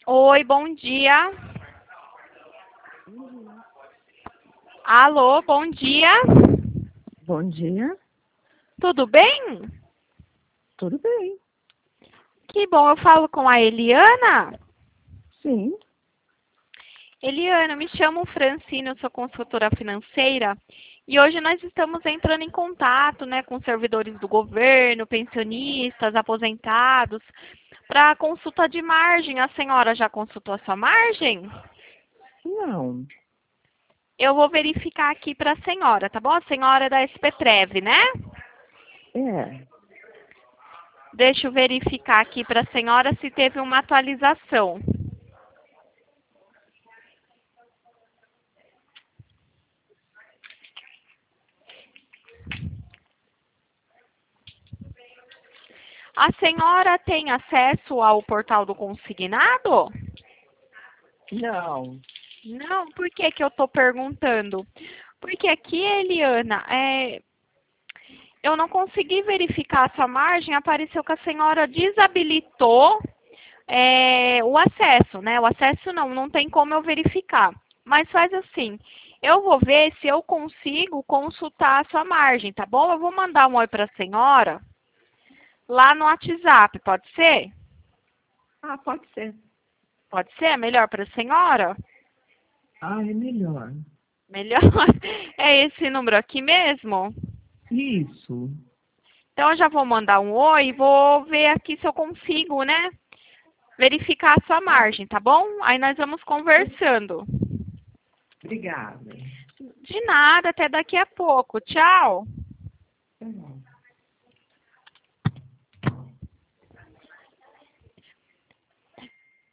Oi, bom dia. Alô, bom dia. Bom dia, Tudo bem? tudo bem? Que bom, eu falo com a Eliana. Sim, Eliana, me chamo Francine, eu sou consultora financeira e hoje nós estamos entrando em contato, né, com servidores do governo, pensionistas, aposentados, para consulta de margem. A senhora já consultou a sua margem? não, Eu vou verificar aqui para a senhora, tá bom? A senhora é da SPTrev, né? é, Deixa eu verificar aqui para a senhora se teve uma atualização. A senhora tem acesso ao portal do consignado? não, Não, por que que eu estou perguntando? Porque aqui, Eliana, eu não consegui verificar a sua margem, apareceu que a senhora desabilitou o acesso, né? O acesso não tem como eu verificar. Mas faz assim, eu vou ver se eu consigo consultar a sua margem, tá bom? Eu vou mandar um oi para a senhora lá no WhatsApp, pode ser? pode ser. Pode ser? É melhor para a senhora? É melhor. Melhor? É esse número aqui mesmo? Isso, Então, eu já vou mandar um oi e vou ver aqui se eu consigo, né? Verificar a sua margem, tá bom? Aí nós vamos conversando. obrigada. De nada, até daqui a pouco. Tchau. Tá bom.